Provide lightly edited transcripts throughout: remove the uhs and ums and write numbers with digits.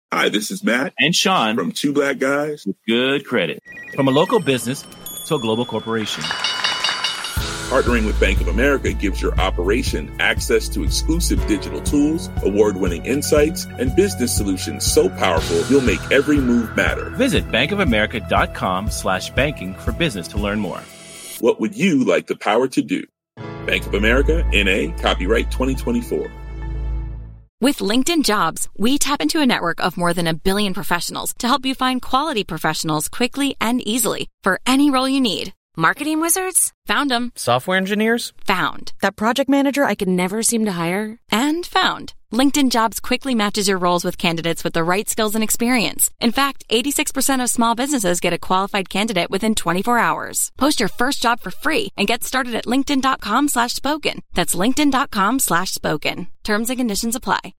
Hi, this is Matt and Sean from Two Black Guys with Good Credit. From a local business to a global corporation. Partnering with Bank of America gives your operation access to exclusive digital tools, award-winning insights, and business solutions so powerful you'll make every move matter. Visit bankofamerica.com/banking for business to learn more. What would you like the power to do? Bank of America, N.A., copyright 2024. With LinkedIn Jobs, we tap into a network of more than 1 billion professionals to help you find quality professionals quickly and easily for any role you need. Marketing wizards? Found them. Software engineers? Found. That project manager I could never seem to hire? And found. LinkedIn Jobs quickly matches your roles with candidates with the right skills and experience. In fact, 86% of small businesses get a qualified candidate within 24 hours. Post your first job for free and get started at linkedin.com/spoken. That's linkedin.com/spoken. Terms and conditions apply.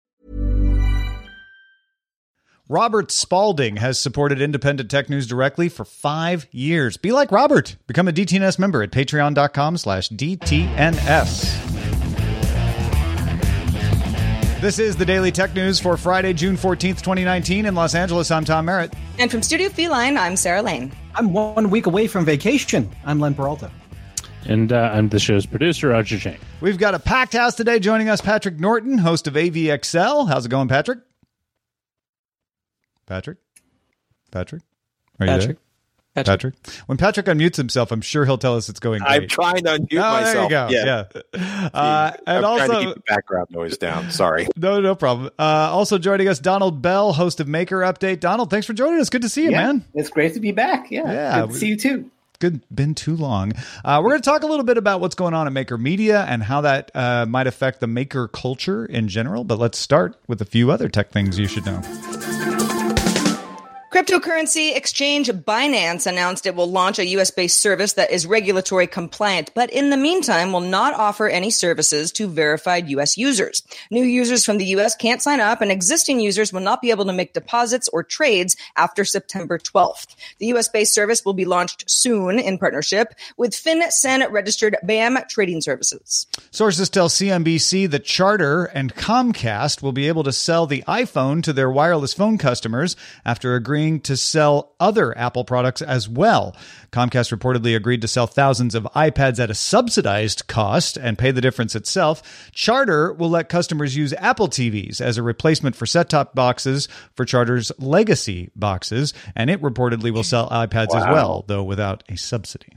Robert Spalding has supported Independent Tech News directly for 5 years. Be like Robert. Become a DTNS member at patreon.com/DTNS. This is the Daily Tech News for Friday, June 14th, 2019. In Los Angeles, I'm Tom Merritt. And from Studio Feline, I'm Sarah Lane. I'm 1 week away from vacation. I'm Len Peralta. And I'm the show's producer, Roger Chang. We've got a packed house today. Joining us, Patrick Norton, host of AVXL. How's it going, Patrick? Patrick? Are you there? Patrick? When Patrick unmutes himself, I'm sure he'll tell us it's going great. I'm trying to unmute myself. There you go. Yeah. And I'm trying to keep the background noise down. Sorry. No problem. Also joining us, Donald Bell, host of Maker Update. Donald, thanks for joining us. Good to see you, man. It's great to be back. Yeah. Good to see you too. Good. Been too long. We're going to talk a little bit about what's going on at Maker Media and how that might affect the maker culture in general. But let's start with a few other tech things you should know. Cryptocurrency exchange Binance announced it will launch a U.S.-based service that is regulatory compliant, but in the meantime will not offer any services to verified U.S. users. New users from the U.S. can't sign up, and existing users will not be able to make deposits or trades after September 12th. The U.S.-based service will be launched soon in partnership with FinCEN-registered BAM Trading Services. Sources tell CNBC that Charter and Comcast will be able to sell the iPhone to their wireless phone customers after agreeing to sell other Apple products as well. Comcast reportedly agreed to sell thousands of iPads at a subsidized cost and pay the difference itself. Charter will let customers use Apple TVs as a replacement for set-top boxes for Charter's legacy boxes, and it reportedly will sell iPads as well, though without a subsidy.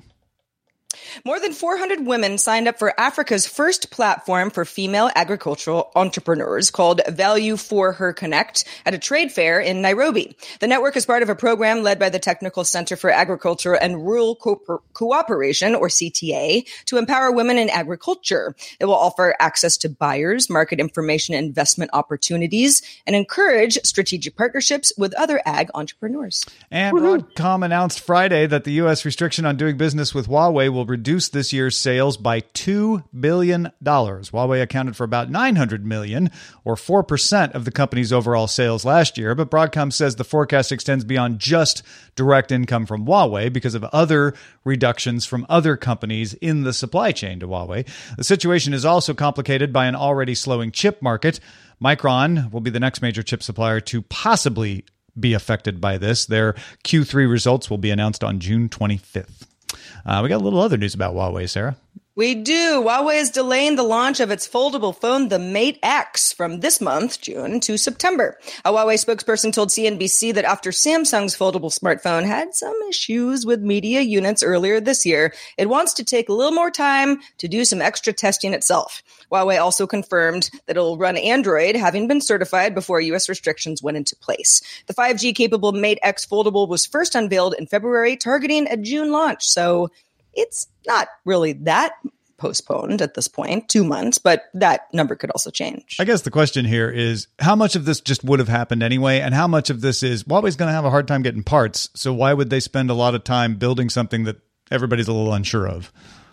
More than 400 women signed up for Africa's first platform for female agricultural entrepreneurs called Value for Her Connect at a trade fair in Nairobi. The network is part of a program led by the Technical Center for Agriculture and Rural Cooperation, or CTA, to empower women in agriculture. It will offer access to buyers, market information and investment opportunities, and encourage strategic partnerships with other ag entrepreneurs. And Broadcom announced Friday that the U.S. restriction on doing business with Huawei will reduce this year's sales by $2 billion. Huawei accounted for about $900 million, or 4% of the company's overall sales last year, but Broadcom says the forecast extends beyond just direct income from Huawei because of other reductions from other companies in the supply chain to Huawei. The situation is also complicated by an already slowing chip market. Micron will be the next major chip supplier to possibly be affected by this. Their Q3 results will be announced on June 25th. We got a little other news about Huawei, Sarah. We do. Huawei is delaying the launch of its foldable phone, the Mate X, from this month, June, to September. A Huawei spokesperson told CNBC that after Samsung's foldable smartphone had some issues with media units earlier this year, it wants to take a little more time to do some extra testing itself. Huawei also confirmed that it will run Android, having been certified before U.S. restrictions went into place. The 5G-capable Mate X foldable was first unveiled in February, targeting a June launch, so it's not really that postponed at this point, 2 months, but that number could also change. I guess the question here is how much of this just would have happened anyway, and how much of this is Huawei's going to have a hard time getting parts, so why would they spend a lot of time building something that everybody's a little unsure of?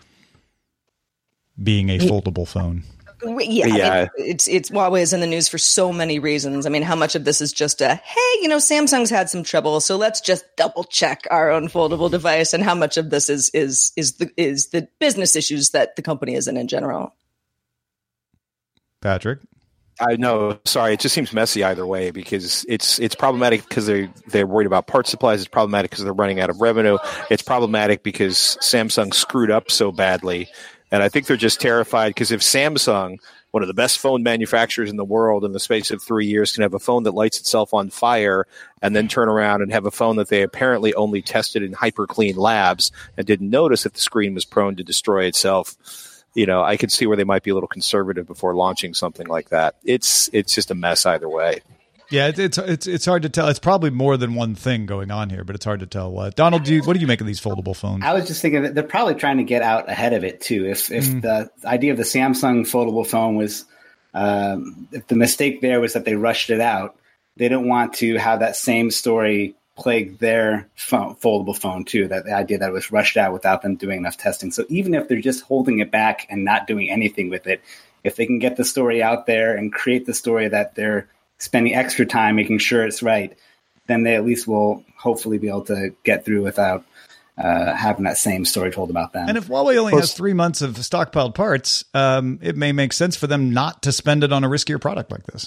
Being a foldable phone. Yeah. It's Huawei is in the news for so many reasons. I mean, how much of this is just a, hey, Samsung's had some trouble, so let's just double check our own foldable device, and how much of this is the business issues that the company is in general. Patrick? I know. Sorry, it just seems messy either way because it's problematic because they're worried about part supplies. It's problematic because they're running out of revenue. It's problematic because Samsung screwed up so badly, and I think they're just terrified because if Samsung, one of the best phone manufacturers in the world, in the space of 3 years, can have a phone that lights itself on fire and then turn around and have a phone that they apparently only tested in hyper-clean labs and didn't notice that the screen was prone to destroy itself. I could see where they might be a little conservative before launching something like that. It's just a mess either way. Yeah, it's hard to tell. It's probably more than one thing going on here, but it's hard to tell what. Donald, what do you make of these foldable phones? I was just thinking that they're probably trying to get out ahead of it too. If the idea of the Samsung foldable phone was, if the mistake there was that they rushed it out, they don't want to have that same story plague their foldable phone too. That the idea that it was rushed out without them doing enough testing. So even if they're just holding it back and not doing anything with it, if they can get the story out there and create the story that they're spending extra time making sure it's right, then they at least will hopefully be able to get through without having that same story told about them. And if Huawei only has 3 months of stockpiled parts, it may make sense for them not to spend it on a riskier product like this.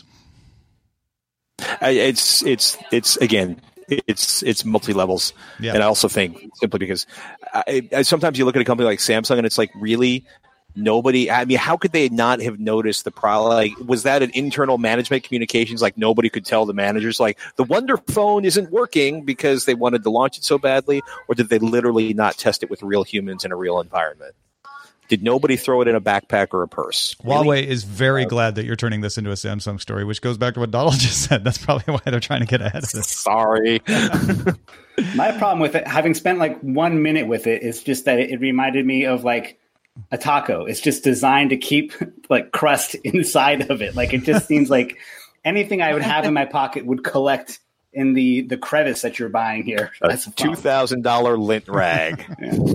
It's multi-levels. Yeah. And I also think simply because sometimes you look at a company like Samsung and it's like, really? Nobody, how could they not have noticed the problem? Like, was that an internal management communications? Like, nobody could tell the managers, like, the Wonder Phone isn't working because they wanted to launch it so badly? Or did they literally not test it with real humans in a real environment? Did nobody throw it in a backpack or a purse? Huawei Really? is very glad that you're turning this into a Samsung story, which goes back to what Donald just said. That's probably why they're trying to get ahead of this. Sorry. My problem with it, having spent like 1 minute with it, is just that it reminded me of like a taco. It's just designed to keep like crust inside of it. Like, it just seems like anything I would have in my pocket would collect in the crevice that you're buying here. That's a $2,000 lint rag.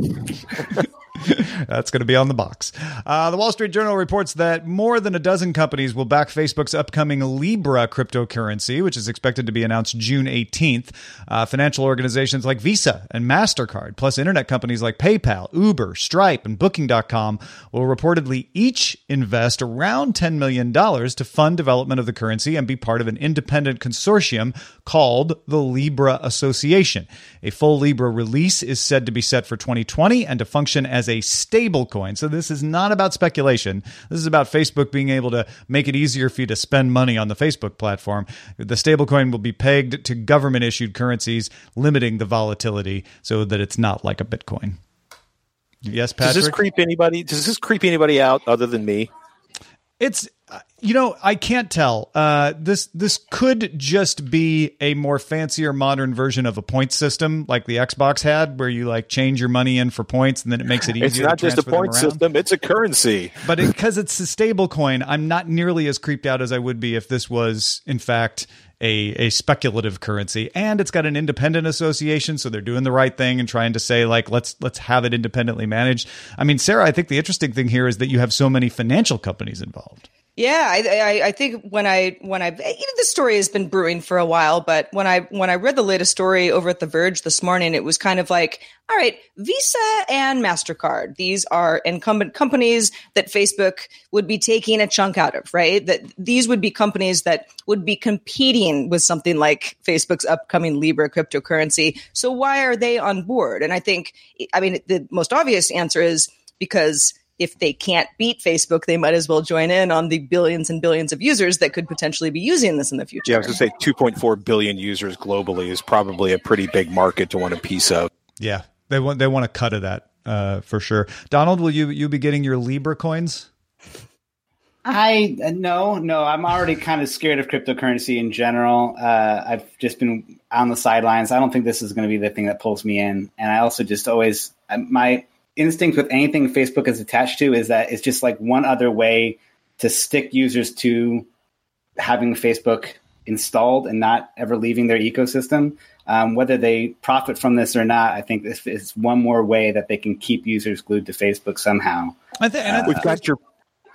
That's going to be on the box. The Wall Street Journal reports that more than a dozen companies will back Facebook's upcoming Libra cryptocurrency, which is expected to be announced June 18th. Financial organizations like Visa and MasterCard, plus internet companies like PayPal, Uber, Stripe, and Booking.com will reportedly each invest around $10 million to fund development of the currency and be part of an independent consortium called the Libra Association. A full Libra release is said to be set for 2020 and to function as a stable coin. So this is not about speculation. This is about Facebook being able to make it easier for you to spend money on the Facebook platform. The stable coin will be pegged to government-issued currencies, limiting the volatility so that it's not like a Bitcoin. Yes, Patrick? Does this creep anybody out other than me? It's, I can't tell. This could just be a more fancier modern version of a point system like the Xbox had, where you like change your money in for points and then it makes it easier. It's not just a point system, it's a currency. But because it's a stable coin, I'm not nearly as creeped out as I would be if this was, in fact, a speculative currency. And it's got an independent association, so they're doing the right thing and trying to say, like, let's have it independently managed. I mean, Sarah, I think the interesting thing here is that you have so many financial companies involved. Yeah, I think when I this story has been brewing for a while, but when I read the latest story over at The Verge this morning, it was kind of like, all right, Visa and MasterCard, these are incumbent companies that Facebook would be taking a chunk out of, right? That these would be companies that would be competing with something like Facebook's upcoming Libra cryptocurrency. So why are they on board? And I think, the most obvious answer is because if they can't beat Facebook, they might as well join in on the billions and billions of users that could potentially be using this in the future. Yeah, I was going to say 2.4 billion users globally is probably a pretty big market to want a piece of. Yeah, they want a cut of that for sure. Donald, will you be getting your Libra coins? No, I'm already kind of scared of cryptocurrency in general. I've just been on the sidelines. I don't think this is going to be the thing that pulls me in. And I also just always, my instinct with anything Facebook is attached to is that it's just like one other way to stick users to having Facebook installed and not ever leaving their ecosystem. Whether they profit from this or not, I think this is one more way that they can keep users glued to Facebook somehow. We've got your...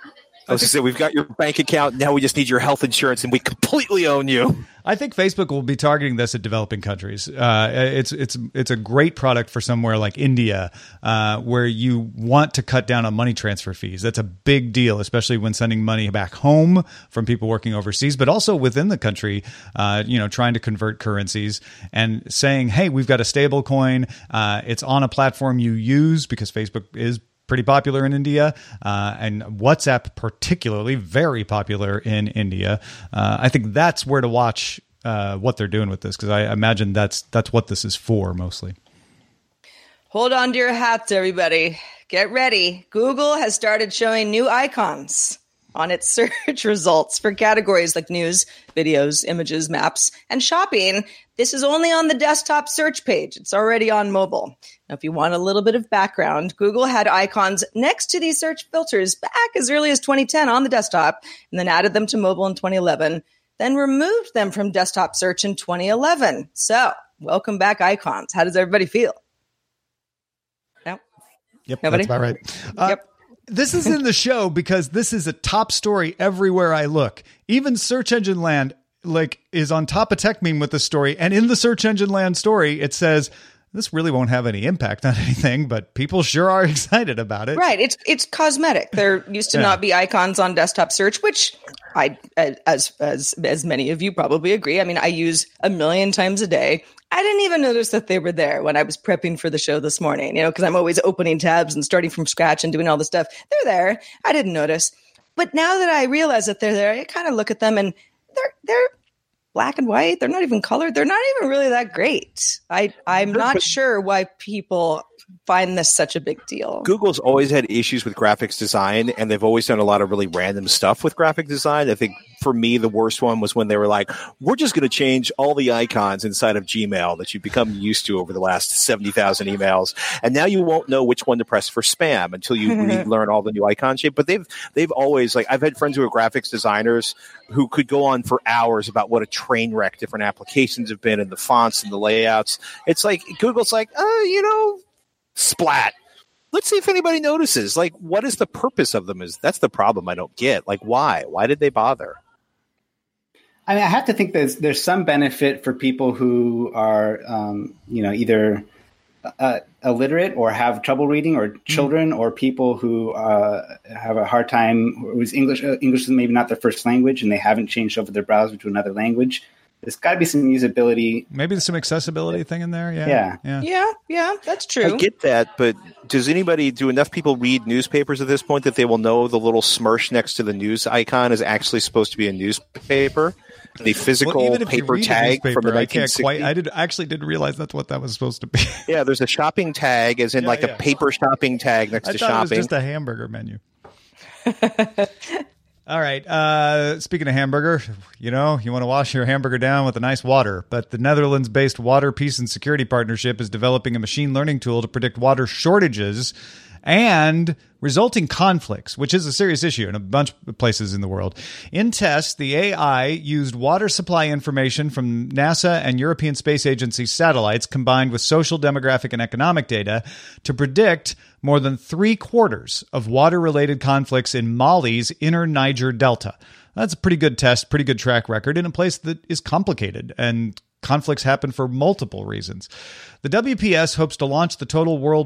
I was going to say, we've got your bank account. Now we just need your health insurance, and we completely own you. I think Facebook will be targeting this at developing countries. It's a great product for somewhere like India, where you want to cut down on money transfer fees. That's a big deal, especially when sending money back home from people working overseas, but also within the country, trying to convert currencies and saying, hey, we've got a stable coin. It's on a platform you use, because Facebook is pretty popular in India, and WhatsApp particularly very popular in India. I think that's where to watch what they're doing with this, because I imagine that's what this is for mostly. Hold on to your hats, everybody. Get ready. Google has started showing new icons on its search results for categories like news, videos, images, maps, and shopping. This is only on the desktop search page. It's already on mobile. Now, if you want a little bit of background, Google had icons next to these search filters back as early as 2010 on the desktop, and then added them to mobile in 2011, then removed them from desktop search in 2011. So, welcome back, icons. How does everybody feel? No? Yep, Nobody? That's about right. Yep. This is in the show because this is a top story everywhere I look. Even Search Engine Land is on top of TechMeme with this story. And in the Search Engine Land story, it says, this really won't have any impact on anything, but people sure are excited about it. Right. It's cosmetic. There used to not be icons on desktop search, which as many of you probably agree. I mean, I use 1 million times a day. I didn't even notice that they were there when I was prepping for the show this morning, because I'm always opening tabs and starting from scratch and doing all this stuff. They're there. I didn't notice. But now that I realize that they're there, I kind of look at them and they're black and white. They're not even colored. They're not even really that great. I'm not sure why people find this such a big deal. Google's always had issues with graphics design, and they've always done a lot of really random stuff with graphic design. I think for me, the worst one was when they were like, we're just going to change all the icons inside of Gmail that you've become used to over the last 70,000 emails. And now you won't know which one to press for spam until you learn all the new icon shape. But they've always, I've had friends who are graphics designers who could go on for hours about what a train wreck different applications have been, and the fonts and the layouts. It's like, Google's like, splat. Let's see if anybody notices. What is the purpose of them? That's the problem I don't get. Why? Why did they bother? I mean, I have to think there's some benefit for people who are, either illiterate or have trouble reading, or children, or people who have a hard time, whose English is maybe not their first language, and they haven't changed over their browser to another language. There's got to be some usability. Maybe there's some accessibility thing in there. Yeah, that's true. I get that, but do enough people read newspapers at this point that they will know the little smirch next to the news icon is actually supposed to be a newspaper? The physical paper tag from the 1960s. I actually didn't realize that's what that was supposed to be. Yeah, there's a shopping tag, as in a paper shopping tag next to shopping. It was just a hamburger menu. All right. Speaking of hamburger, you want to wash your hamburger down with a nice water. But the Netherlands-based Water, Peace and Security Partnership is developing a machine learning tool to predict water shortages and resulting conflicts, which is a serious issue in a bunch of places in the world. In tests, the AI used water supply information from NASA and European Space Agency satellites combined with social, demographic, and economic data to predict more than 3/4 of water-related conflicts in Mali's inner Niger Delta. That's a pretty good test, pretty good track record in a place that is complicated, and conflicts happen for multiple reasons. The WPS hopes to launch the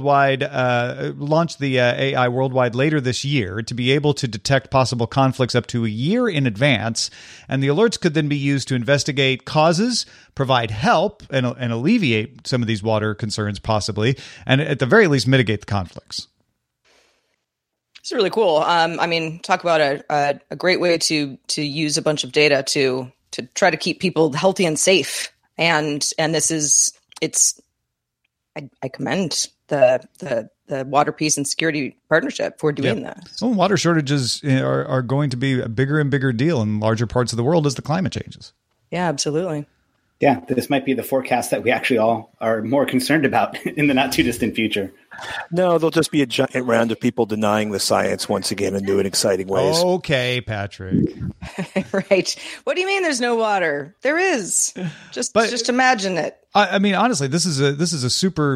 AI worldwide later this year to be able to detect possible conflicts up to a year in advance, and the alerts could then be used to investigate causes, provide help, and alleviate some of these water concerns possibly, and at the very least mitigate the conflicts. It's really cool. Talk about a great way to use a bunch of data to try to keep people healthy and safe. And this is, I commend the Water, Peace and Security Partnership for doing that. Well, water shortages are going to be a bigger and bigger deal in larger parts of the world as the climate changes. Yeah, absolutely. Yeah, this might be the forecast that we actually all are more concerned about in the not too distant future. No, there'll just be a giant round of people denying the science once again in new and exciting ways. Okay, Patrick. Right. What do you mean there's no water? There is. Just imagine it. I mean, honestly, this is a super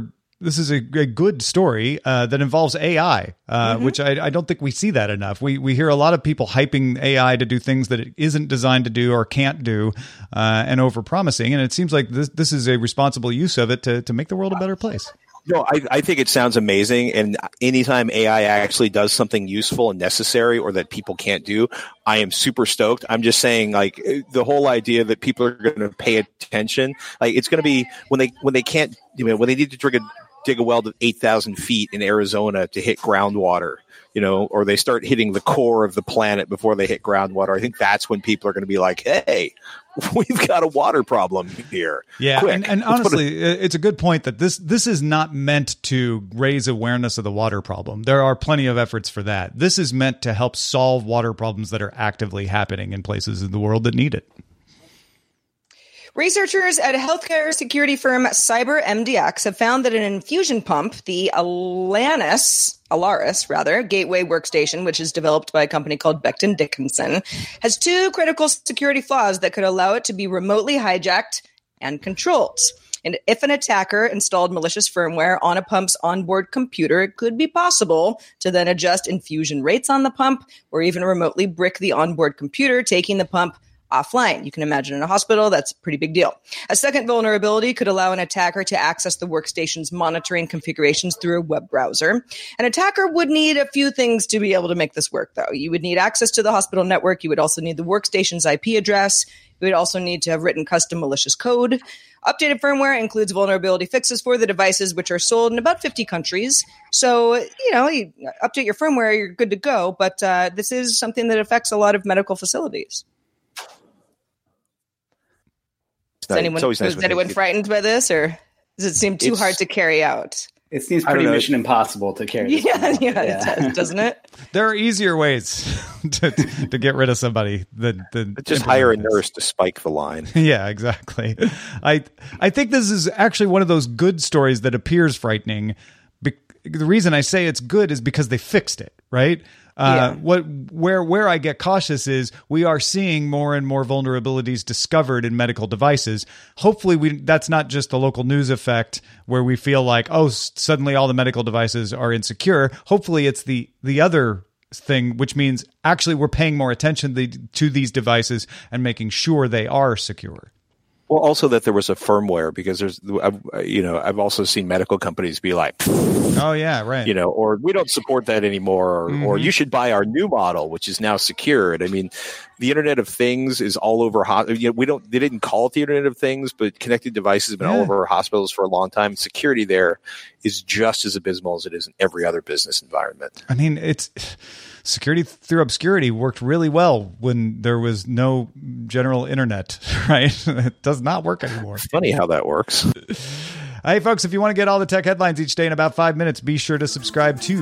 a good story that involves AI, which I don't think we see that enough. We hear a lot of people hyping AI to do things that it isn't designed to do or can't do, and overpromising. And it seems like this is a responsible use of it to make the world a better place. No, I think it sounds amazing. And anytime AI actually does something useful and necessary or that people can't do, I am super stoked. I'm just saying, like, the whole idea that people are going to pay attention, like, it's going to be when they can't, when they need to dig a well to 8,000 feet in Arizona to hit groundwater, or they start hitting the core of the planet before they hit groundwater. I think that's when people are going to be like, hey, we've got a water problem here. Yeah. Quick. And honestly, it's a good point that this is not meant to raise awareness of the water problem. There are plenty of efforts for that. This is meant to help solve water problems that are actively happening in places in the world that need it. Researchers at healthcare security firm CyberMDX have found that an infusion pump, the Alaris Gateway Workstation, which is developed by a company called Becton Dickinson, has two critical security flaws that could allow it to be remotely hijacked and controlled. And if an attacker installed malicious firmware on a pump's onboard computer, it could be possible to then adjust infusion rates on the pump or even remotely brick the onboard computer, taking the pump offline. You can imagine in a hospital, that's a pretty big deal. A second vulnerability could allow an attacker to access the workstation's monitoring configurations through a web browser. An attacker would need a few things to be able to make this work, though. You would need access to the hospital network. You would also need the workstation's IP address. You would also need to have written custom malicious code. Updated firmware includes vulnerability fixes for the devices, which are sold in about 50 countries. So, you update your firmware, you're good to go. But this is something that affects a lot of medical facilities. Is anyone frightened by this, or does it seem too hard to carry out? It seems pretty mission impossible to carry. It does, doesn't it? There are easier ways to get rid of somebody than just hire a nurse to spike the line. Yeah, exactly. I think this is actually one of those good stories that appears frightening. The reason I say it's good is because they fixed it, right? Where I get cautious is we are seeing more and more vulnerabilities discovered in medical devices. Hopefully that's not just the local news effect where we feel like, oh, suddenly all the medical devices are insecure. Hopefully it's the other thing, which means actually we're paying more attention to these devices and making sure they are secure. Well, also that there was a firmware, because I've also seen medical companies be like, oh yeah, right. Or we don't support that anymore, or you should buy our new model, which is now secured. I mean, the Internet of Things is all over. They didn't call it the Internet of Things, but connected devices have been all over hospitals for a long time. Security there is just as abysmal as it is in every other business environment. I mean, security through obscurity worked really well when there was no general internet, right? It does not work anymore. Funny how that works. Hey, folks, if you want to get all the tech headlines each day in about 5 minutes, be sure to subscribe to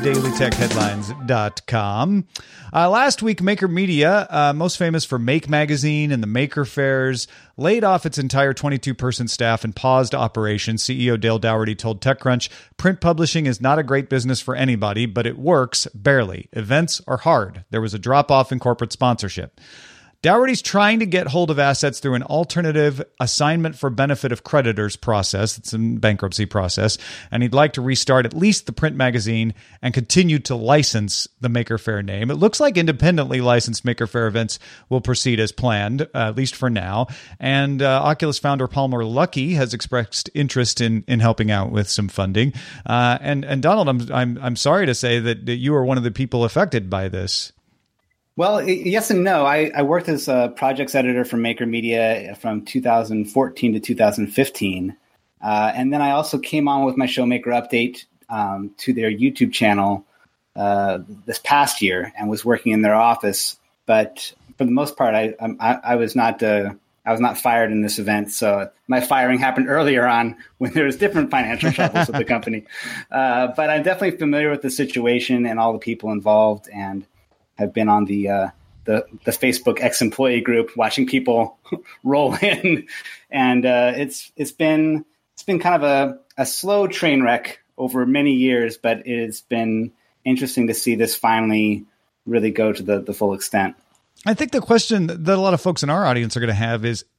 dailytechheadlines.com. Last week, Maker Media, most famous for Make Magazine and the Maker Fairs, laid off its entire 22-person staff and paused operations. CEO Dale Dougherty told TechCrunch, print publishing is not a great business for anybody, but it works barely. Events are hard. There was a drop-off in corporate sponsorship. Dougherty's trying to get hold of assets through an alternative assignment for benefit of creditors process. It's a bankruptcy process. And he'd like to restart at least the print magazine and continue to license the Maker Faire name. It looks like independently licensed Maker Faire events will proceed as planned, at least for now. And Oculus founder Palmer Luckey has expressed interest in helping out with some funding. And Donald, I'm sorry to say that you are one of the people affected by this. Well, yes and no. I worked as a projects editor for Maker Media from 2014 to 2015. And then I also came on with my show Maker Update to their YouTube channel this past year and was working in their office. But for the most part, I was not fired in this event. So my firing happened earlier on when there was different financial troubles with the company. But I'm definitely familiar with the situation and all the people involved, and have been on the Facebook ex-employee group watching people roll in, and it's been kind of a slow train wreck over many years, but it's been interesting to see this finally really go to the full extent. I think the question that a lot of folks in our audience are going to have is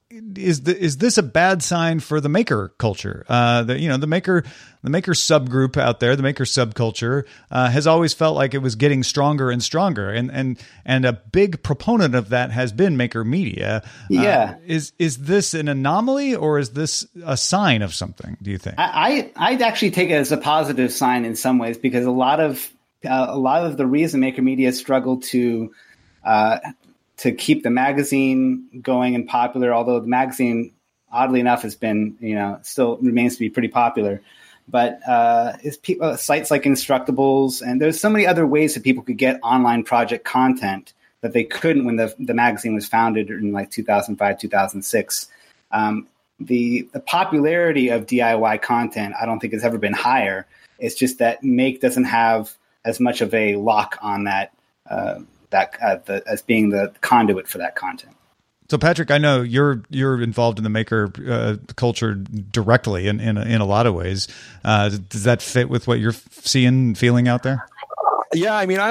is this a bad sign for the maker culture? The maker subgroup out there, the maker subculture, has always felt like it was getting stronger and stronger, and a big proponent of that has been Maker Media. Yeah, is this an anomaly, or is this a sign of something, do you think? I'd actually take it as a positive sign in some ways, because a lot of the reason Maker Media struggled to keep the magazine going and popular, although the magazine, oddly enough, has been, still remains to be pretty popular. But sites like Instructables, and there's so many other ways that people could get online project content that they couldn't when the magazine was founded in like 2005, 2006. The popularity of DIY content, I don't think has ever been higher. It's just that Make doesn't have as much of a lock on that. As being the conduit for that content. So, Patrick, I know you're involved in the maker culture directly in a lot of ways. Does that fit with what you're seeing, feeling out there? Yeah, I mean,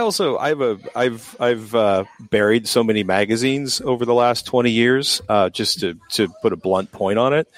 I've buried so many magazines over the last 20 years. Just to put a blunt point on it,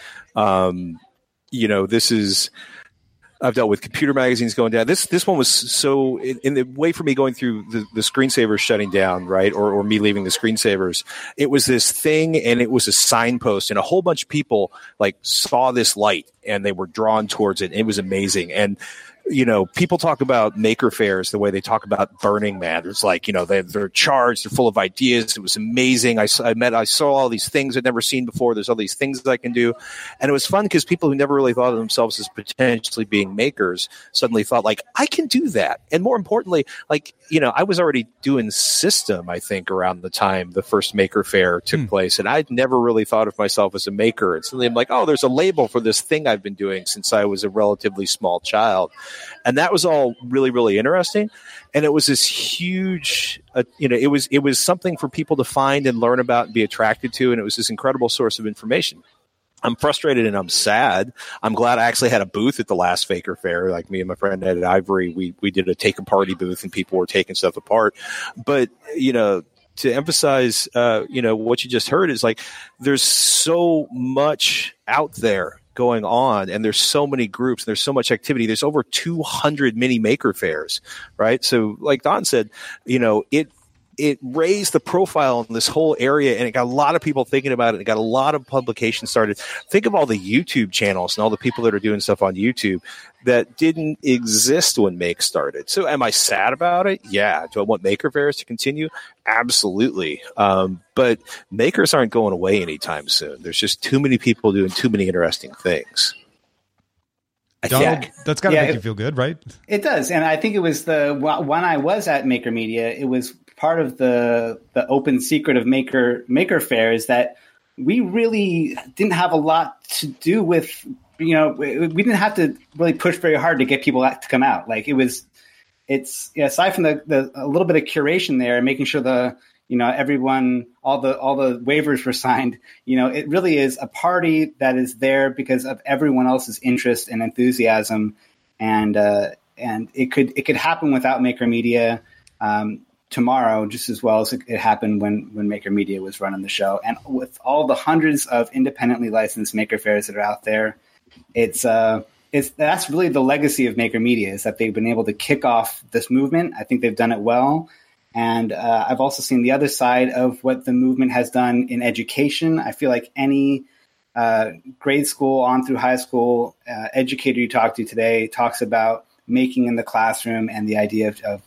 this is. I've dealt with computer magazines going down. This one was so in the way for me going through the screensavers shutting down, right, or me leaving the screensavers. It was this thing, and it was a signpost, and a whole bunch of people like saw this light and they were drawn towards it. And it was amazing. And people talk about maker fairs the way they talk about Burning Man. It's like, they're charged, they're full of ideas. It was amazing. I saw all these things I'd never seen before. There's all these things that I can do. And it was fun because people who never really thought of themselves as potentially being makers suddenly thought, like, I can do that. And more importantly, like, I was already doing system, I think, around the time the first maker fair took place. And I'd never really thought of myself as a maker. And suddenly I'm like, oh, there's a label for this thing I've been doing since I was a relatively small child. And that was all really, really interesting. And it was this huge, it was something for people to find and learn about and be attracted to. And it was this incredible source of information. I'm frustrated and I'm sad. I'm glad I actually had a booth at the last Faker Fair. Like me and my friend Ed at Ivory, we did a take a party booth and people were taking stuff apart. But, to emphasize, what you just heard is like, there's so much out there going on, and there's so many groups, there's so much activity. There's over 200 mini maker fairs, right? So like Don said, it raised the profile in this whole area, and it got a lot of people thinking about it. It got a lot of publications started. Think of all the YouTube channels and all the people that are doing stuff on YouTube that didn't exist when Make started. So am I sad about it? Yeah. Do I want maker fairs to continue? Absolutely. But makers aren't going away anytime soon. There's just too many people doing too many interesting things. Donald, that's got to make you feel good, right? It does. And I think it was when I was at Maker Media, it was part of the open secret of maker fair is that we really didn't have a lot to do with, we didn't have to really push very hard to get people to come out. Like it's aside from the a little bit of curation there, making sure everyone, all the waivers were signed, it really is a party that is there because of everyone else's interest and enthusiasm. And it could happen without Maker Media, tomorrow, just as well as it happened when Maker Media was running the show. And with all the hundreds of independently licensed maker fairs that are out there, that's really the legacy of Maker Media, is that they've been able to kick off this movement. I think they've done it well. And I've also seen the other side of what the movement has done in education. I feel like any grade school on through high school educator you talk to today talks about making in the classroom and the idea of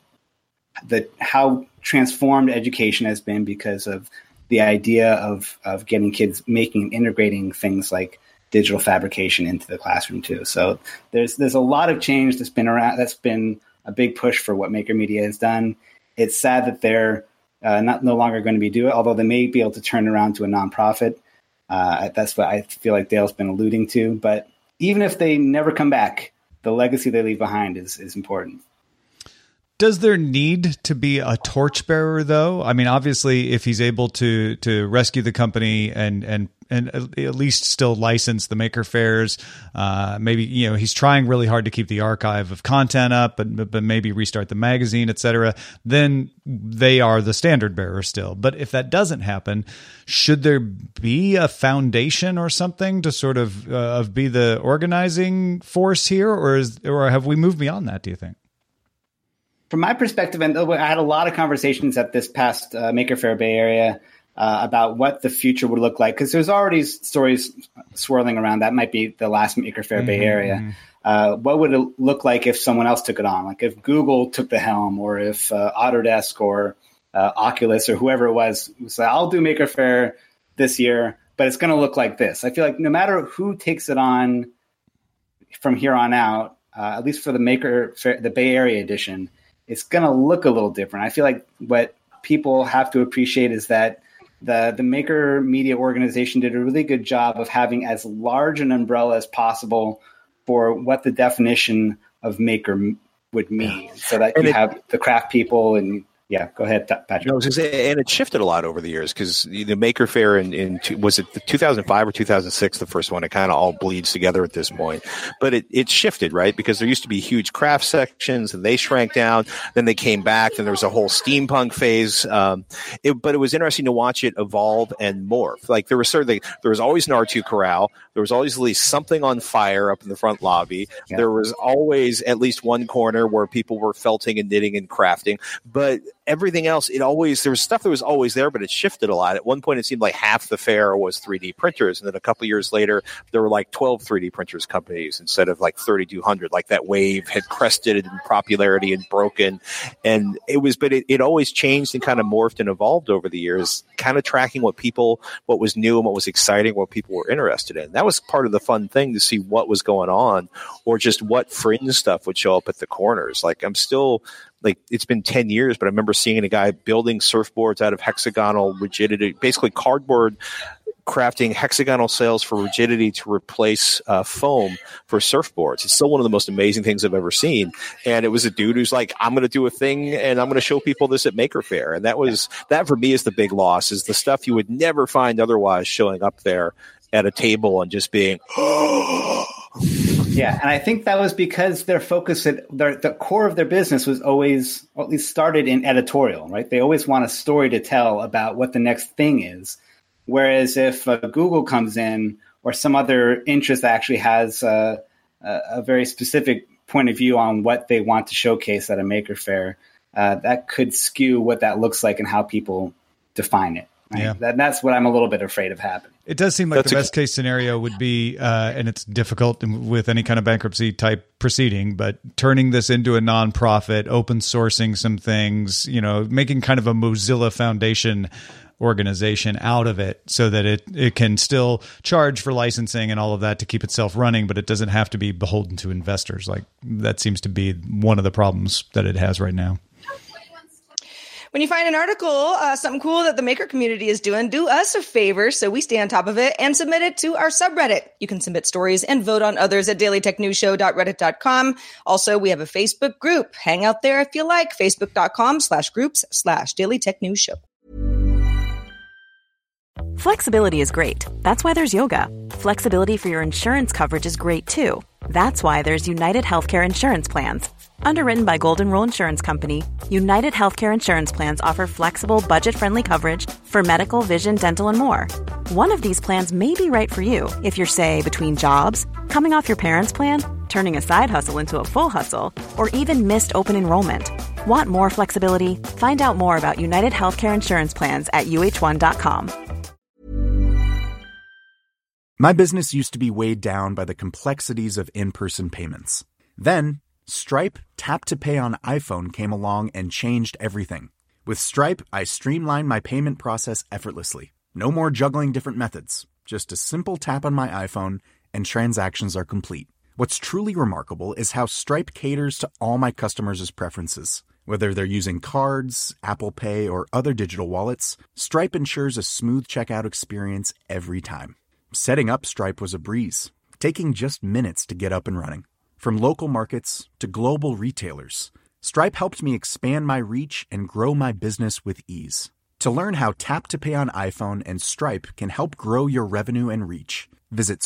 how transformed education has been because of the idea of getting kids making and integrating things like digital fabrication into the classroom too. So there's a lot of change that's been around. That's been a big push for what Maker Media has done. It's sad that they're no longer going to be doing it, although they may be able to turn around to a nonprofit. That's what I feel like Dale's been alluding to. But even if they never come back, the legacy they leave behind is important. Does there need to be a torchbearer, though? I mean, obviously, if he's able to rescue the company and at least still license the Maker Fairs, maybe he's trying really hard to keep the archive of content up, but maybe restart the magazine, etc. Then they are the standard bearer still. But if that doesn't happen, should there be a foundation or something to sort of be the organizing force here, or have we moved beyond that? Do you think? From my perspective, and I had a lot of conversations at this past Maker Faire Bay Area about what the future would look like, because there's already stories swirling around that might be the last Maker Faire Bay Area. What would it look like if someone else took it on? Like if Google took the helm, or if Autodesk or Oculus or whoever it was said, I'll do Maker Faire this year, but it's going to look like this. I feel like no matter who takes it on from here on out, at least for the Maker Faire, the Bay Area edition, it's going to look a little different. I feel like what people have to appreciate is that the Maker Media organization did a really good job of having as large an umbrella as possible for what the definition of Maker would mean, so that you have the craft people and. Yeah, go ahead, Patrick. No, and it shifted a lot over the years, because the Maker Faire was it 2005 or 2006, the first one? It kind of all bleeds together at this point. But it shifted, right? Because there used to be huge craft sections, and they shrank down. Then they came back, and there was a whole steampunk phase. But it was interesting to watch it evolve and morph. Like there was always an R2 corral. There was always at least something on fire up in the front lobby. Yeah. There was always at least one corner where people were felting and knitting and crafting. But everything else, there was stuff that was always there, but it shifted a lot. At one point, it seemed like half the fair was 3D printers. And then a couple of years later, there were like 12 3D printers companies instead of like 3,200. Like that wave had crested in popularity and broken. And it always changed and kind of morphed and evolved over the years, kind of tracking what was new and what was exciting, what people were interested in. That was part of the fun thing, to see what was going on, or just what fringe stuff would show up at the corners. Like I'm still... Like it's been 10 years, but I remember seeing a guy building surfboards out of hexagonal rigidity, basically cardboard, crafting hexagonal sails for rigidity to replace foam for surfboards. It's still one of the most amazing things I've ever seen. And it was a dude who's like, I'm going to do a thing and I'm going to show people this at Maker Faire. And that for me is the big loss, is the stuff you would never find otherwise showing up there at a table and just being, Yeah, and I think that was because their focus, the core of their business was always, or at least started in editorial, right? They always want a story to tell about what the next thing is. Whereas if Google comes in, or some other interest that actually has a very specific point of view on what they want to showcase at a Maker Faire, that could skew what that looks like and how people define it. Right? Yeah. That's what I'm a little bit afraid of happening. It does seem like the best case scenario would be, and it's difficult with any kind of bankruptcy type proceeding, but turning this into a nonprofit, open sourcing some things, making kind of a Mozilla Foundation organization out of it, so that it can still charge for licensing and all of that to keep itself running, but it doesn't have to be beholden to investors. Like that seems to be one of the problems that it has right now. When you find an article, something cool that the maker community is doing, do us a favor so we stay on top of it and submit it to our subreddit. You can submit stories and vote on others at dailytechnewsshow.reddit.com. Also, we have a Facebook group. Hang out there if you like. Facebook.com/groups/dailytechnewsshow. Flexibility is great. That's why there's yoga. Flexibility for your insurance coverage is great too. That's why there's United Healthcare Insurance Plans. Underwritten by Golden Rule Insurance Company, United Healthcare Insurance Plans offer flexible, budget-friendly coverage for medical, vision, dental, and more. One of these plans may be right for you if you're, say, between jobs, coming off your parents' plan, turning a side hustle into a full hustle, or even missed open enrollment. Want more flexibility? Find out more about United Healthcare Insurance Plans at uh1.com. My business used to be weighed down by the complexities of in-person payments. Then, Stripe Tap to Pay on iPhone came along and changed everything. With Stripe, I streamlined my payment process effortlessly. No more juggling different methods. Just a simple tap on my iPhone and transactions are complete. What's truly remarkable is how Stripe caters to all my customers' preferences. Whether they're using cards, Apple Pay, or other digital wallets, Stripe ensures a smooth checkout experience every time. Setting up Stripe was a breeze, taking just minutes to get up and running. From local markets to global retailers, Stripe helped me expand my reach and grow my business with ease. To learn how Tap to Pay on iPhone and Stripe can help grow your revenue and reach, visit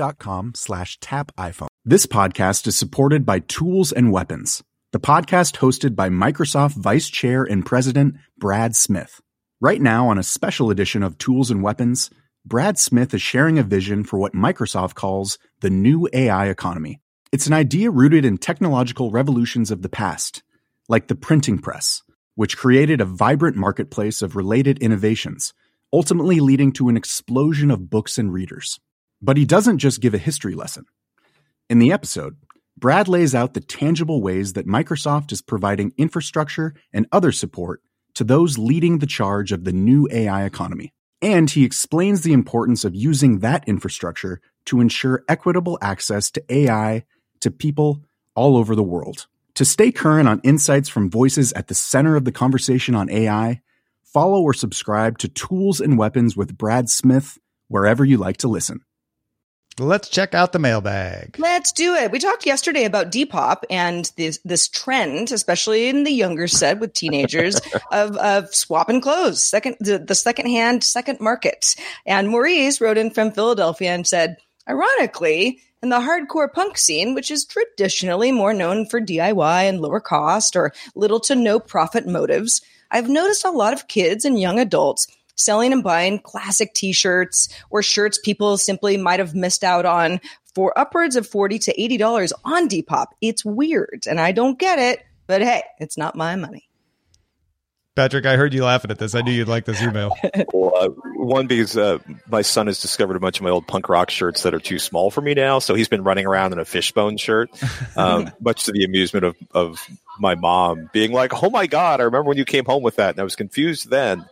stripe.com/tapiphone. This podcast is supported by Tools and Weapons, the podcast hosted by Microsoft Vice Chair and President Brad Smith. Right now, on a special edition of Tools and Weapons, Brad Smith is sharing a vision for what Microsoft calls the new AI economy. It's an idea rooted in technological revolutions of the past, like the printing press, which created a vibrant marketplace of related innovations, ultimately leading to an explosion of books and readers. But he doesn't just give a history lesson. In the episode, Brad lays out the tangible ways that Microsoft is providing infrastructure and other support to those leading the charge of the new AI economy. And he explains the importance of using that infrastructure to ensure equitable access to AI to people all over the world. To stay current on insights from voices at the center of the conversation on AI, follow or subscribe to Tools and Weapons with Brad Smith wherever you like to listen. Let's check out the mailbag. Let's do it. We talked yesterday about Depop and this trend, especially in the younger set with teenagers, of swapping clothes, the secondhand, second market. And Maurice wrote in from Philadelphia and said, ironically, in the hardcore punk scene, which is traditionally more known for DIY and lower cost or little to no profit motives, I've noticed a lot of kids and young adults selling and buying classic t-shirts or shirts people simply might have missed out on for upwards of $40 to $80 on Depop. It's weird, and I don't get it, but hey, it's not my money. Patrick, I heard you laughing at this. I knew you'd like this email. Well, one, because my son has discovered a bunch of my old punk rock shirts that are too small for me now, so he's been running around in a Fishbone shirt, much to the amusement of my mom being like, oh my God, I remember when you came home with that, and I was confused then.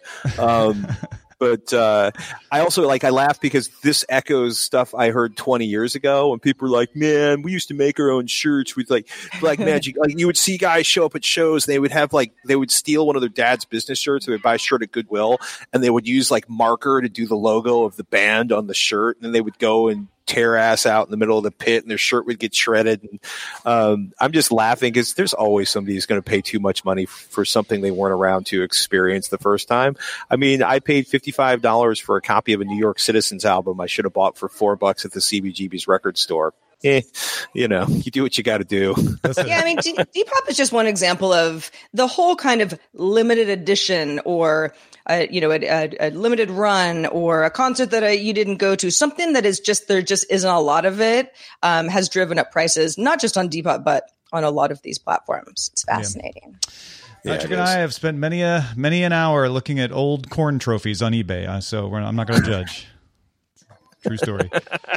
But I also I laugh because this echoes stuff I heard 20 years ago when people were like, man, we used to make our own shirts with like Black Magic. You would see guys show up at shows. And they would have they would steal one of their dad's business shirts. They would buy a shirt at Goodwill and they would use marker to do the logo of the band on the shirt. And then they would go and tear ass out in the middle of the pit and their shirt would get shredded. And, I'm just laughing because there's always somebody who's going to pay too much money for something they weren't around to experience the first time. I mean, I paid $55 for a copy of a New York Citizens album I should have bought for $4 at the CBGB's record store. You do what you got to do. Yeah, I mean, Depop is just one example of the whole kind of limited edition or a limited run or a concert that you didn't go to. Something that is there just isn't a lot of it has driven up prices, not just on Depop, but on a lot of these platforms. It's fascinating. Yeah. Patrick and I have spent many an hour looking at old corn trophies on eBay, so I'm not going to judge. True story.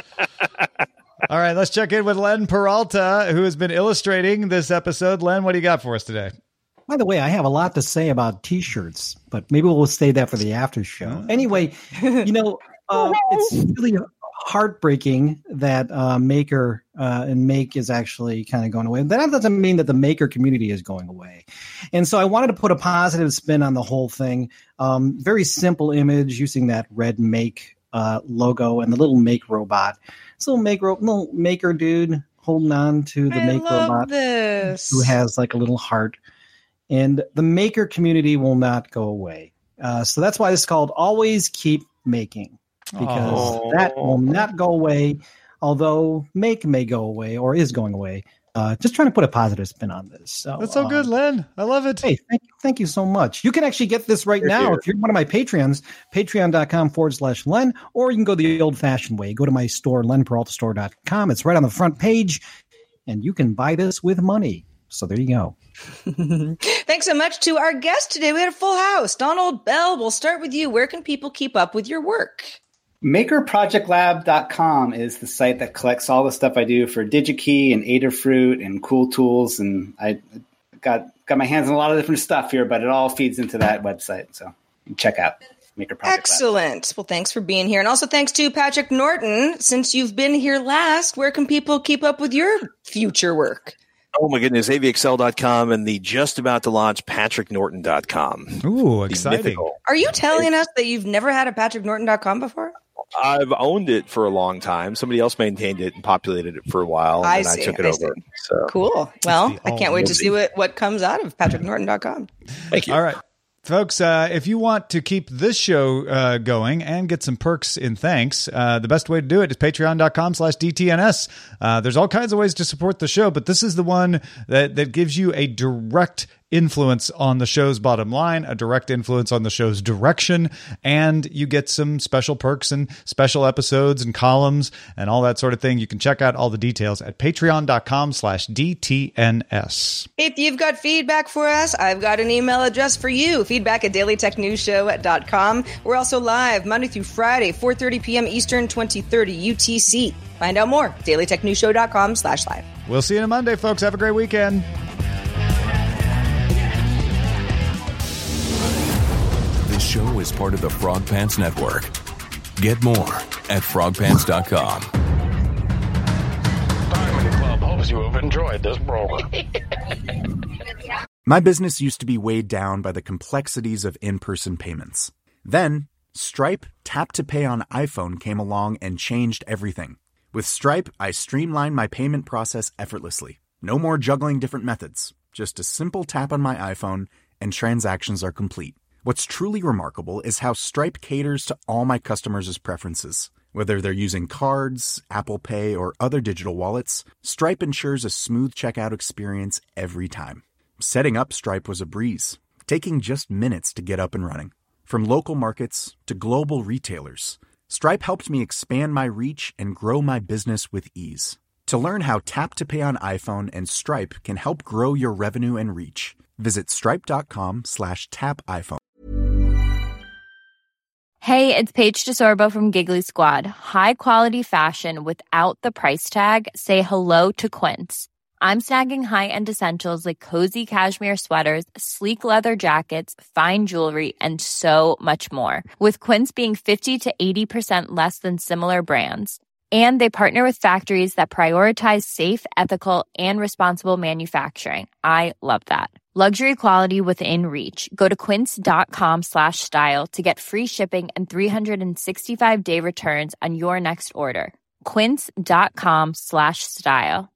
All right, let's check in with Len Peralta, who has been illustrating this episode. Len, what do you got for us today? By the way, I have a lot to say about T-shirts, but maybe we'll save that for the after show. Anyway, it's really heartbreaking that Maker and Make is actually kind of going away. That doesn't mean that the Maker community is going away. And so I wanted to put a positive spin on the whole thing. Very simple image using that red Make logo and the little Make robot. This little Maker dude holding on to the Make robot who has a little heart. And the Maker community will not go away. So that's why it's called Always Keep Making, because that will not go away, although Make may go away or is going away. Just trying to put a positive spin on this. So that's so good, Len. I love it. Hey, thank you so much. You can actually get this right now if you're one of my Patreons, patreon.com/Len, or you can go the old-fashioned way. Go to my store, lenperaltastore.com. It's right on the front page, and you can buy this with money. So there you go. Thanks so much to our guest today. We had a full house. Donald Bell, we'll start with you. Where can people keep up with your work? MakerProjectLab.com is the site that collects all the stuff I do for DigiKey and Adafruit and Cool Tools. And I got my hands on a lot of different stuff here, but it all feeds into that website. So check out Maker Project Excellent. Lab. Well, thanks for being here. And also thanks to Patrick Norton. Since you've been here last, where can people keep up with your future work? Oh, my goodness. AVXL.com and the just about to launch PatrickNorton.com. Ooh, exciting. Are you telling us that you've never had a PatrickNorton.com before? I've owned it for a long time. Somebody else maintained it and populated it for a while, and then I took it over. So. Cool. Well, I can't wait to see what comes out of PatrickNorton.com. Thank you. All right. Folks, if you want to keep this show going and get some perks in thanks, the best way to do it is patreon.com/DTNS. There's all kinds of ways to support the show, but this is the one that gives you a direct influence on the show's bottom line, a direct influence on the show's direction, and you get some special perks and special episodes and columns and all that sort of thing. You can check out all the details at patreon.com/DTNS. If you've got feedback for us, I've got an email address for you, feedback@dailytechnewsshow.com. We're also live Monday through Friday, 4:30 p.m. Eastern, 2030 UTC. Find out more, dailytechnewsshow.com/live. We'll see you on Monday, folks. Have a great weekend. This show is part of the Frog Pants Network. Get more at frogpants.com. Diamond Club hopes you have enjoyed this program. My business used to be weighed down by the complexities of in-person payments. Then, Stripe Tap to Pay on iPhone came along and changed everything. With Stripe, I streamlined my payment process effortlessly. No more juggling different methods. Just a simple tap on my iPhone and transactions are complete. What's truly remarkable is how Stripe caters to all my customers' preferences. Whether they're using cards, Apple Pay, or other digital wallets, Stripe ensures a smooth checkout experience every time. Setting up Stripe was a breeze, taking just minutes to get up and running. From local markets to global retailers, Stripe helped me expand my reach and grow my business with ease. To learn how Tap to Pay on iPhone and Stripe can help grow your revenue and reach, visit stripe.com/tapiphone. Hey, it's Paige DeSorbo from Giggly Squad. High quality fashion without the price tag. Say hello to Quince. I'm snagging high-end essentials like cozy cashmere sweaters, sleek leather jackets, fine jewelry, and so much more. With Quince being 50 to 80% less than similar brands. And they partner with factories that prioritize safe, ethical, and responsible manufacturing. I love that. Luxury quality within reach. Go to quince.com/style to get free shipping and 365-day returns on your next order. Quince.com/style.